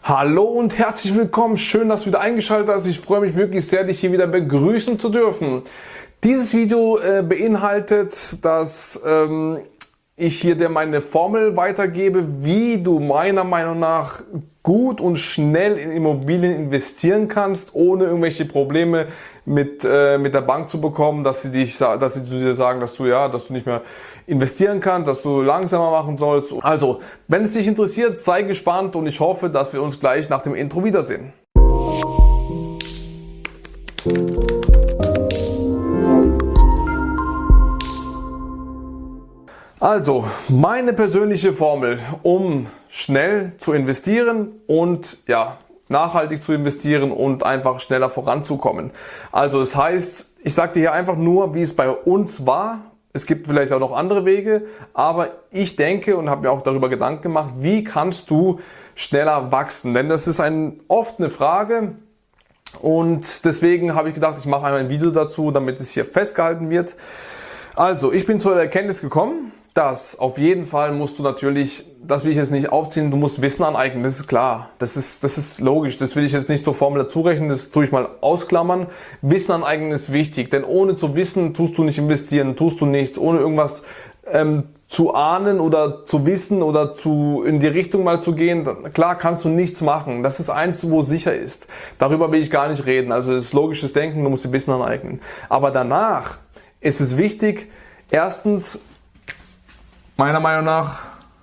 Hallo und herzlich willkommen. Schön, dass du wieder eingeschaltet hast. Ich freue mich wirklich sehr, dich hier wieder begrüßen zu dürfen. Dieses Video beinhaltet, dass ich hier dir meine Formel weitergebe, wie du meiner Meinung nach gut und schnell in Immobilien investieren kannst, ohne irgendwelche Probleme mit der Bank zu bekommen, dass sie zu dir sagen, dass du nicht mehr investieren kannst, dass du langsamer machen sollst. Also, wenn es dich interessiert, sei gespannt und ich hoffe, dass wir uns gleich nach dem Intro wiedersehen. Also, meine persönliche Formel, um schnell zu investieren und nachhaltig zu investieren und einfach schneller voranzukommen. Also das heißt, ich sage dir hier einfach nur, wie es bei uns war. Es gibt vielleicht auch noch andere Wege, aber ich denke und habe mir auch darüber Gedanken gemacht, wie kannst du schneller wachsen? Denn das ist oft eine Frage und deswegen habe ich gedacht, ich mache einmal ein Video dazu, damit es hier festgehalten wird. Also, ich bin zur Erkenntnis gekommen, dass auf jeden Fall musst du natürlich, das will ich jetzt nicht aufziehen, du musst Wissen aneignen, das ist klar, das ist logisch, das will ich jetzt nicht zur Formel dazu rechnen, das tue ich mal ausklammern. Wissen aneignen ist wichtig, denn ohne zu wissen, tust du nicht investieren, tust du nichts, ohne irgendwas zu ahnen oder zu wissen oder in die Richtung mal zu gehen, klar kannst du nichts machen, das ist eins, wo sicher ist. Darüber will ich gar nicht reden, also das ist logisches Denken, du musst dir Wissen aneignen. Aber danach ist es wichtig, erstens, meiner Meinung nach,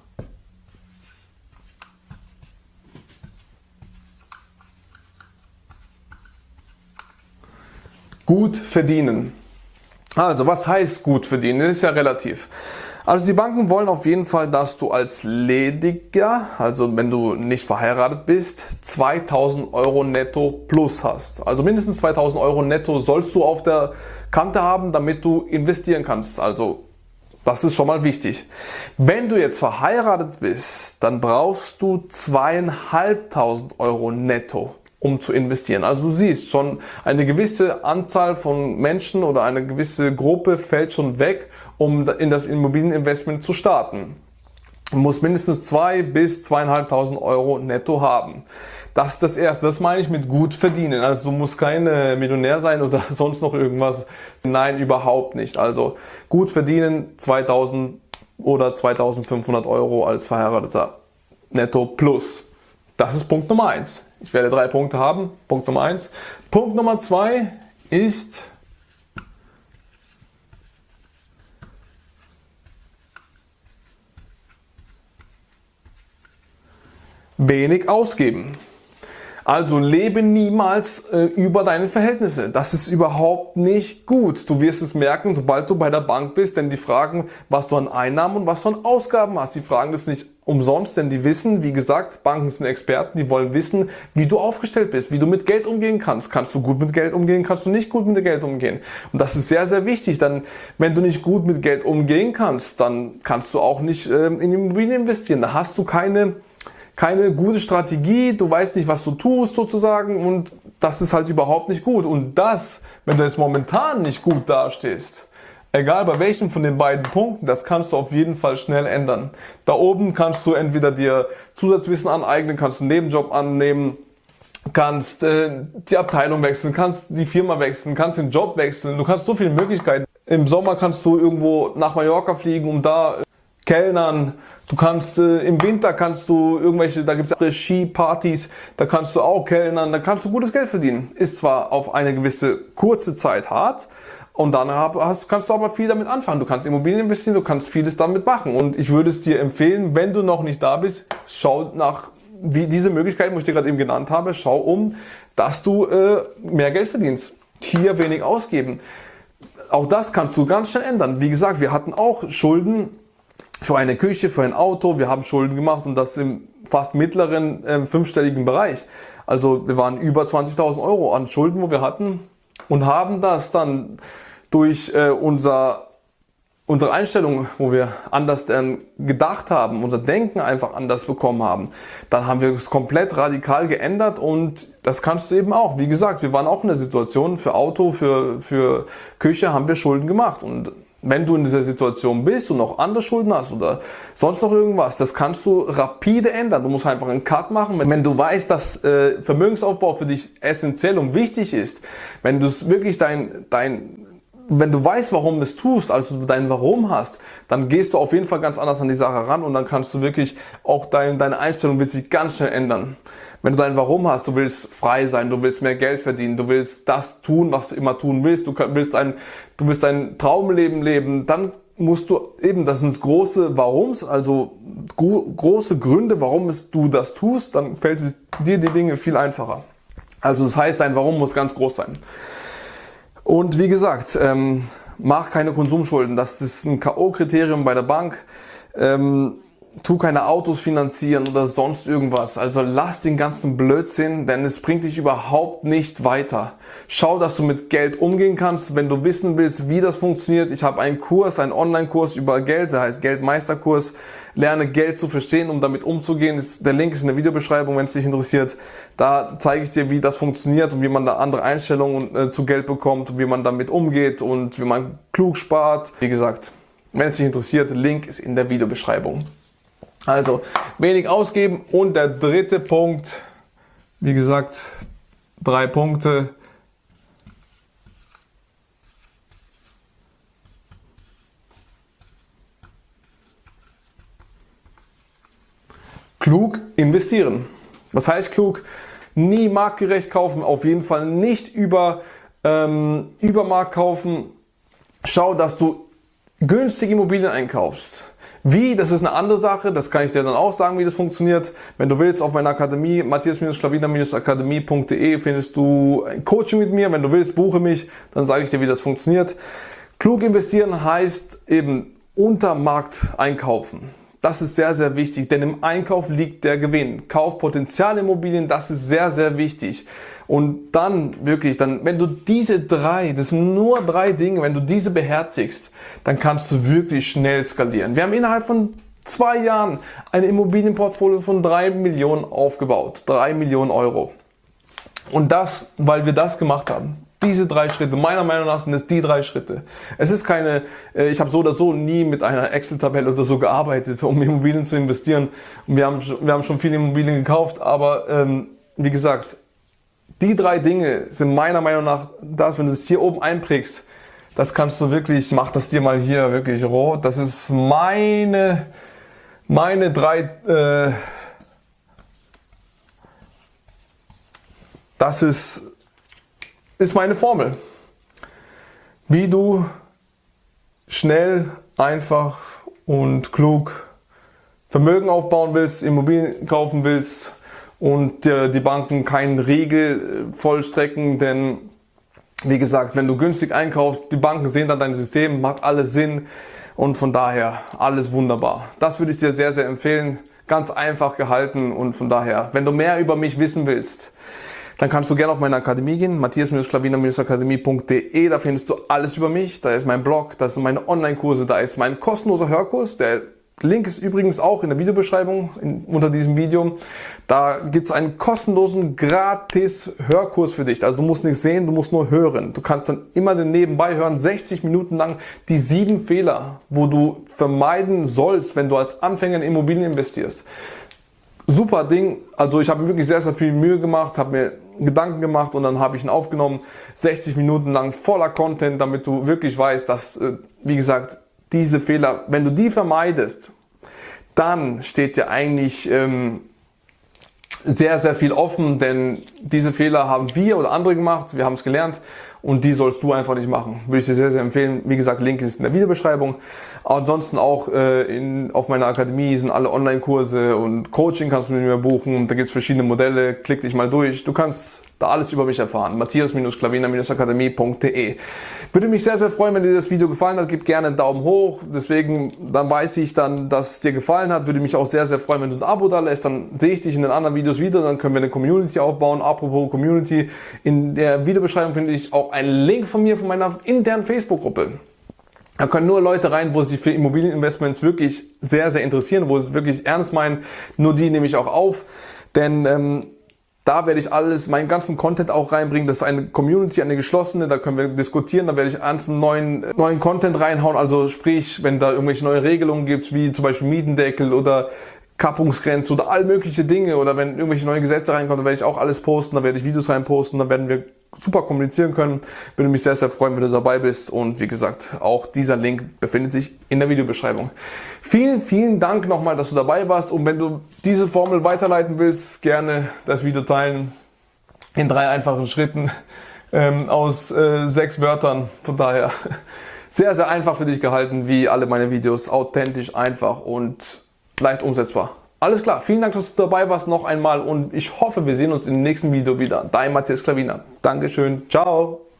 gut verdienen. Also, was heißt gut verdienen? Das ist ja relativ. Also die Banken wollen auf jeden Fall, dass du als Lediger, also wenn du nicht verheiratet bist, 2000 Euro netto plus hast. Also mindestens 2000 Euro netto sollst du auf der Kante haben, damit du investieren kannst. Also das ist schon mal wichtig. Wenn du jetzt verheiratet bist, dann brauchst du 2500 Euro netto, um zu investieren. Also du siehst schon, eine gewisse Anzahl von Menschen oder eine gewisse Gruppe fällt schon weg, um in das Immobilieninvestment zu starten. Du musst mindestens 2.000 bis 2.500 Euro netto haben. Das ist das Erste. Das meine ich mit gut verdienen. Also du musst kein Millionär sein oder sonst noch irgendwas. Nein, überhaupt nicht. Also gut verdienen 2.000 oder 2.500 Euro als Verheirateter netto plus. Das ist Punkt Nummer 1. Ich werde 3 Punkte haben. Punkt Nummer 1. Punkt Nummer 2 ist wenig ausgeben. Also lebe niemals über deine Verhältnisse. Das ist überhaupt nicht gut. Du wirst es merken, sobald du bei der Bank bist, denn die fragen, was du an Einnahmen und was du an Ausgaben hast. Die fragen das nicht umsonst, denn die wissen, wie gesagt, Banken sind Experten, die wollen wissen, wie du aufgestellt bist, wie du mit Geld umgehen kannst. Kannst du gut mit Geld umgehen, kannst du nicht gut mit Geld umgehen. Und das ist sehr, sehr wichtig, denn wenn du nicht gut mit Geld umgehen kannst, dann kannst du auch nicht in Immobilien investieren. Da hast du keine gute Strategie, du weißt nicht, was du tust sozusagen und das ist halt überhaupt nicht gut. Und das, wenn du jetzt momentan nicht gut dastehst, egal bei welchem von den beiden Punkten, das kannst du auf jeden Fall schnell ändern. Da oben kannst du entweder dir Zusatzwissen aneignen, kannst einen Nebenjob annehmen, kannst die Abteilung wechseln, kannst die Firma wechseln, kannst den Job wechseln, du kannst so viele Möglichkeiten. Im Sommer kannst du irgendwo nach Mallorca fliegen, um da kellnern. Du kannst im Winter da gibt es Skipartys, da kannst du auch kellnern, da kannst du gutes Geld verdienen. Ist zwar auf eine gewisse kurze Zeit hart und dann kannst du aber viel damit anfangen. Du kannst Immobilien investieren, du kannst vieles damit machen. Und ich würde es dir empfehlen, wenn du noch nicht da bist, schau nach diese Möglichkeiten, wo ich dir gerade eben genannt habe, schau dass du mehr Geld verdienst. Hier wenig ausgeben. Auch das kannst du ganz schnell ändern. Wie gesagt, wir hatten auch Schulden für eine Küche, für ein Auto, wir haben Schulden gemacht und das im fast mittleren fünfstelligen Bereich. Also wir waren über 20.000 Euro an Schulden, wo wir hatten und haben das dann durch unsere Einstellung, wo wir anders gedacht haben, unser Denken einfach anders bekommen haben, dann haben wir es komplett radikal geändert und das kannst du eben auch. Wie gesagt, wir waren auch in der Situation, für Auto, für Küche haben wir Schulden gemacht und Wenn du in dieser Situation bist und noch andere Schulden hast oder sonst noch irgendwas, das kannst du rapide ändern. Du musst einfach einen Cut machen. Wenn du weißt, dass Vermögensaufbau für dich essentiell und wichtig ist, wenn du es wirklich wenn du weißt, warum du es tust, also dein Warum hast, dann gehst du auf jeden Fall ganz anders an die Sache ran und dann kannst du wirklich auch deine Einstellung wird sich ganz schnell ändern. Wenn du dein Warum hast, du willst frei sein, du willst mehr Geld verdienen, du willst das tun, was du immer tun willst, du willst dein Traumleben leben, dann musst du eben, das sind große Warums, also große Gründe, warum du das tust, dann fällt dir die Dinge viel einfacher. Also das heißt, dein Warum muss ganz groß sein. Und wie gesagt, mach keine Konsumschulden. Das ist ein K.O.-Kriterium bei der Bank. Tu keine Autos finanzieren oder sonst irgendwas. Also lass den ganzen Blödsinn, denn es bringt dich überhaupt nicht weiter. Schau, dass du mit Geld umgehen kannst. Wenn du wissen willst, wie das funktioniert, ich habe einen Online-Kurs über Geld, der heißt Geldmeisterkurs. Lerne Geld zu verstehen, um damit umzugehen. Der Link ist in der Videobeschreibung, wenn es dich interessiert. Da zeige ich dir, wie das funktioniert und wie man da andere Einstellungen zu Geld bekommt und wie man damit umgeht und wie man klug spart. Wie gesagt, wenn es dich interessiert, Link ist in der Videobeschreibung. Also, wenig ausgeben und der dritte Punkt, wie gesagt, 3 Punkte. Klug investieren. Was heißt klug? Nie marktgerecht kaufen, auf jeden Fall nicht über Markt kaufen. Schau, dass du günstige Immobilien einkaufst. Wie? Das ist eine andere Sache, das kann ich dir dann auch sagen, wie das funktioniert. Wenn du willst, auf meiner Akademie, matthias-schlawiner-akademie.de findest du ein Coaching mit mir. Wenn du willst, buche mich, dann sage ich dir, wie das funktioniert. Klug investieren heißt eben unter Markt einkaufen. Das ist sehr, sehr wichtig, denn im Einkauf liegt der Gewinn. Kauf Potenzialimmobilien, das ist sehr, sehr wichtig. Und dann wirklich, wenn du das sind nur 3 Dinge, wenn du diese beherzigst, dann kannst du wirklich schnell skalieren. Wir haben innerhalb von 2 Jahren ein Immobilienportfolio von 3 Millionen aufgebaut. 3 Millionen Euro. Und das, weil wir das gemacht haben. Diese 3 Schritte, meiner Meinung nach sind es die 3 Schritte. Es ist ich habe so oder so nie mit einer Excel-Tabelle oder so gearbeitet, um Immobilien zu investieren. Und wir haben schon viele Immobilien gekauft, aber wie gesagt, die 3 Dinge sind meiner Meinung nach das, wenn du es hier oben einprägst, das kannst du wirklich, mach das dir mal hier wirklich rot. Das ist meine 3, das ist meine Formel. Wie du schnell, einfach und klug Vermögen aufbauen willst, Immobilien kaufen willst und die Banken keinen Riegel vollstrecken, denn wie gesagt, wenn du günstig einkaufst, die Banken sehen dann dein System, macht alles Sinn und von daher alles wunderbar. Das würde ich dir sehr, sehr empfehlen. Ganz einfach gehalten und von daher, wenn du mehr über mich wissen willst, dann kannst du gerne auf meine Akademie gehen, matthias-schlawiner-akademie.de, da findest du alles über mich, da ist mein Blog, da sind meine Online-Kurse, da ist mein kostenloser Hörkurs, der Link ist übrigens auch in der Videobeschreibung unter diesem Video. Da gibt es einen kostenlosen, gratis Hörkurs für dich. Also du musst nichts sehen, du musst nur hören. Du kannst dann immer nebenbei hören, 60 Minuten lang die 7 Fehler, wo du vermeiden sollst, wenn du als Anfänger in Immobilien investierst. Super Ding, also ich habe mir wirklich sehr, sehr viel Mühe gemacht, habe mir Gedanken gemacht und dann habe ich ihn aufgenommen. 60 Minuten lang voller Content, damit du wirklich weißt, dass, wie gesagt, diese Fehler, wenn du die vermeidest, dann steht dir eigentlich sehr, sehr viel offen, denn diese Fehler haben wir oder andere gemacht, wir haben es gelernt und die sollst du einfach nicht machen. Würde ich dir sehr, sehr empfehlen. Wie gesagt, Link ist in der Videobeschreibung. Ansonsten auch auf meiner Akademie sind alle Online-Kurse und Coaching kannst du mit mir buchen. Da gibt es verschiedene Modelle. Klick dich mal durch. Du kannst da alles über mich erfahren. matthias-schlawiner-akademie.de. Würde mich sehr, sehr freuen, wenn dir das Video gefallen hat. Gib gerne einen Daumen hoch. Deswegen, dann weiß ich dann, dass es dir gefallen hat. Würde mich auch sehr, sehr freuen, wenn du ein Abo da lässt. Dann sehe ich dich in den anderen Videos wieder. Dann können wir eine Community aufbauen. Apropos Community. In der Videobeschreibung finde ich auch einen Link von mir, von meiner internen Facebook-Gruppe. Da können nur Leute rein, wo sich für Immobilieninvestments wirklich sehr, sehr interessieren, wo sie es wirklich ernst meinen. Nur die nehme ich auch auf. Denn Da werde ich meinen ganzen Content auch reinbringen. Das ist eine Community, eine geschlossene, da können wir diskutieren, da werde ich ganzen neuen Content reinhauen. Also sprich, wenn da irgendwelche neue Regelungen gibt, wie zum Beispiel Mietendeckel oder Kappungsgrenze oder all mögliche Dinge, oder wenn irgendwelche neue Gesetze reinkommen, dann werde ich auch alles posten, da werde ich Videos reinposten, dann werden wir super kommunizieren können. Würde mich sehr, sehr freuen, wenn du dabei bist. Und wie gesagt, auch dieser Link befindet sich in der Videobeschreibung. Vielen, vielen Dank nochmal, dass du dabei warst. Und wenn du diese Formel weiterleiten willst, gerne das Video teilen in 3 einfachen Schritten aus 6 Wörtern. Von daher sehr, sehr einfach für dich gehalten, wie alle meine Videos. Authentisch, einfach und leicht umsetzbar. Alles klar, vielen Dank, dass du dabei warst noch einmal und ich hoffe, wir sehen uns im nächsten Video wieder. Dein Matthias Klavina. Dankeschön, ciao.